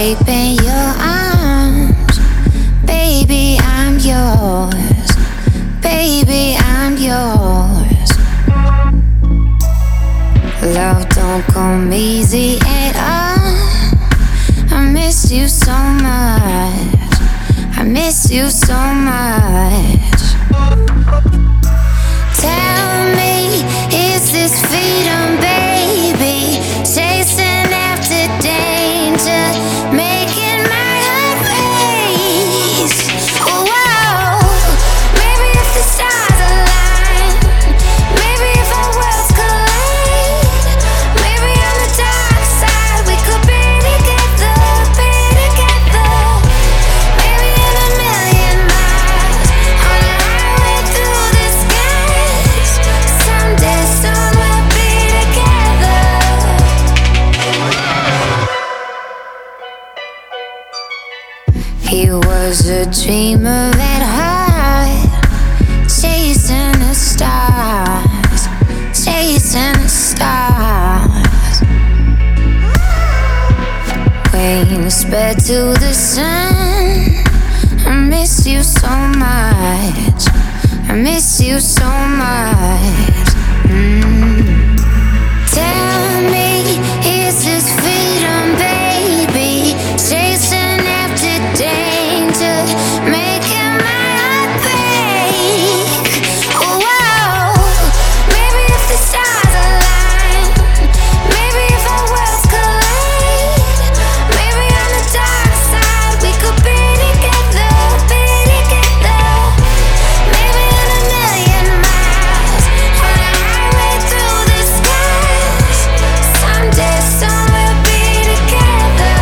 escape in your arms. Baby, I'm yours. Baby, I'm yours. Love don't come easy at all. I miss you so much. I miss you so much. Tell me, is this freedom, baby? Chasing after danger, making my heart race. Whoa, maybe if the stars align, maybe if our worlds collide, maybe on the dark side we could be together, be together. Maybe in a million miles on a highway through the skies. Someday soon we'll be together. He was a dreamer at heart, chasing the stars, chasing the stars. Wings spread to the sun. I miss you so much. I miss you so much. Tell me, is this freedom, baby? Chasing after danger, making my heart break. Whoa, maybe if the stars align, maybe if our worlds collide, maybe on the dark side we could be together, be together. Maybe in a million miles on a highway through the skies. Someday soon we'll be together.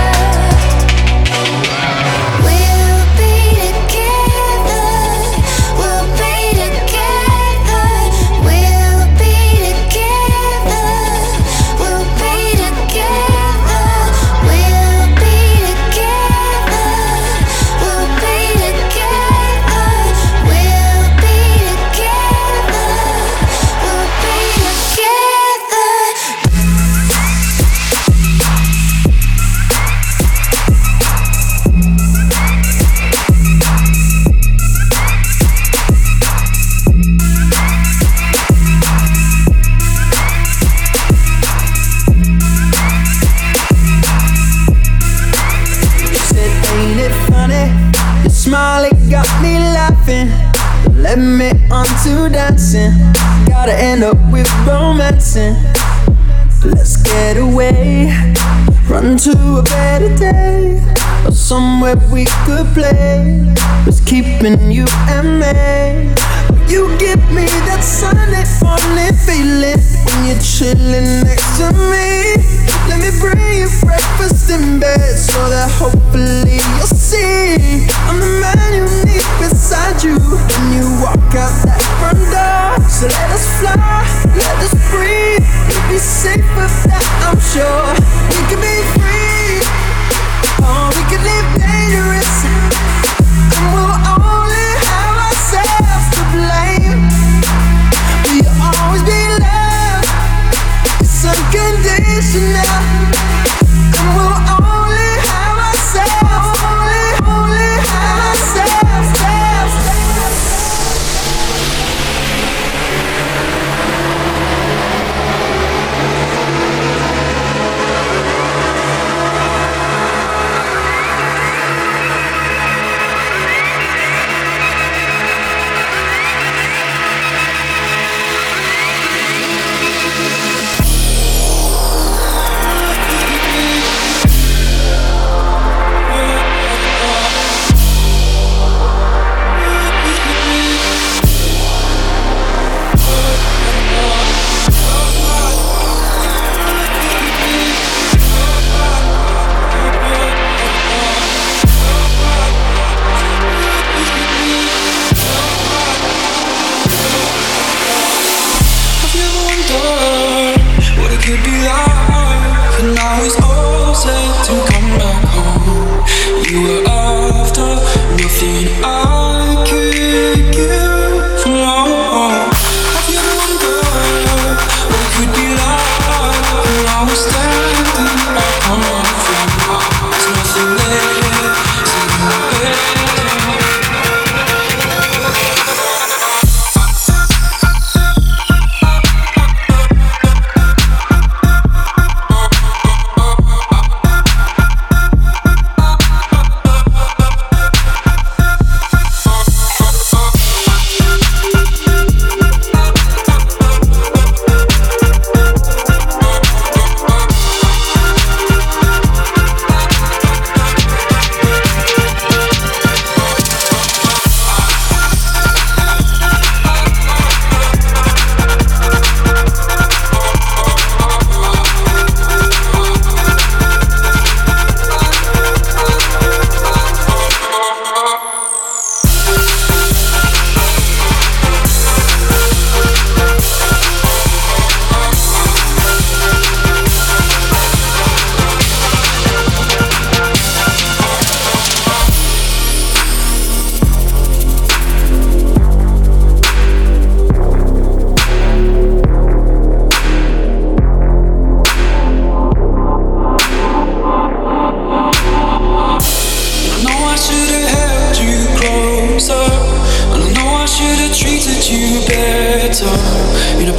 We'll be together. We'll be together. We'll be together. We'll be together. We'll be together. We'll be together. We'll be together. We'll be You said, ain't it funny? Your smile, it got me laughing. Led me on to dancing. Gotta end up with romancing. Let's get away. Run to a better day. Or somewhere we could play. What's keeping you and me? You give me that Sunday morning feeling when you're chilling next to me. Let me bring you breakfast in bed so that hopefully you'll see I'm the man you need beside you when you walk out that front door. So let us fly, let us breathe. We'll be safe with that, I'm sure. We can be free, or we can live dangerous, and we'll only have ourselves to blame. We'll always be loved, it's unconditional, and we'll only have ourselves, only have ourselves.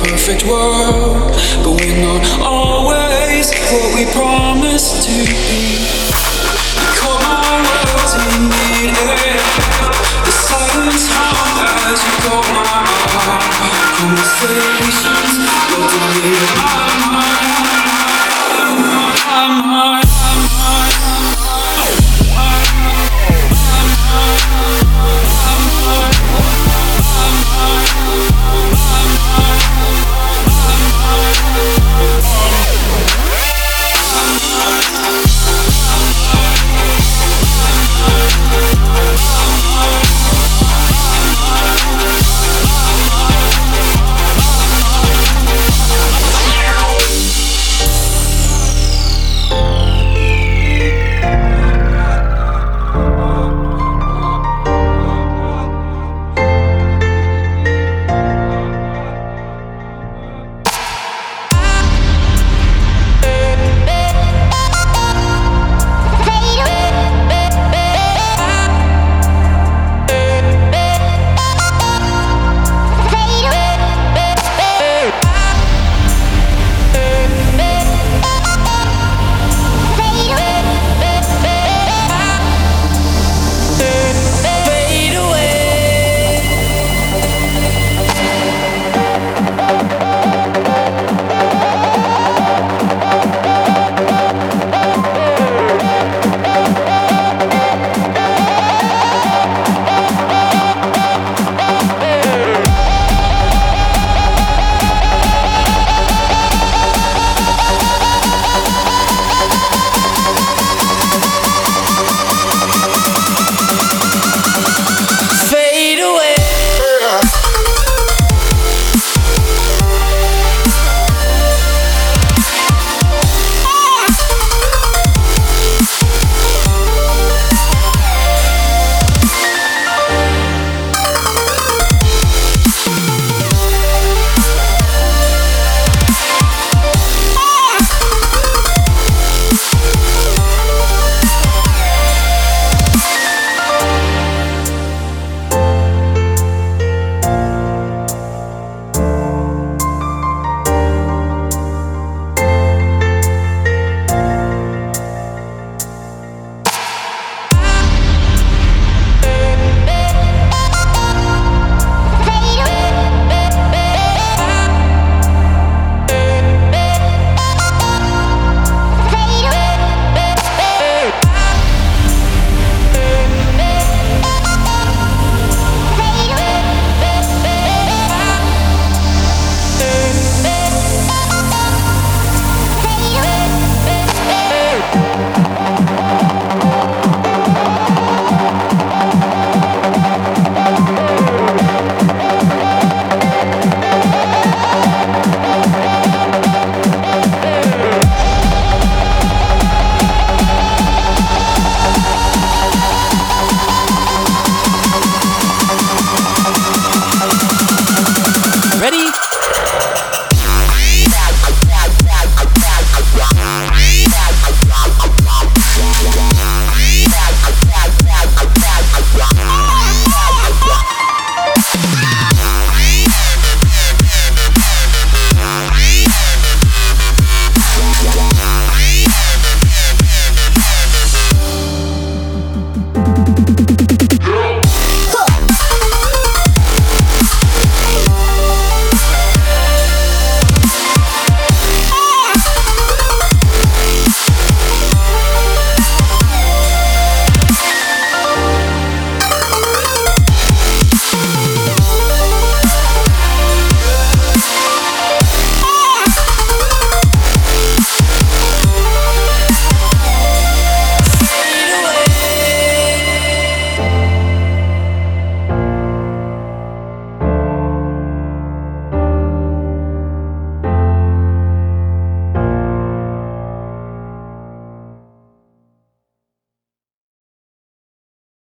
perfect world, but we're not always what we promised to be. You caught my words in mid-air. The silence hung as you caught my eye. Conversations, what do we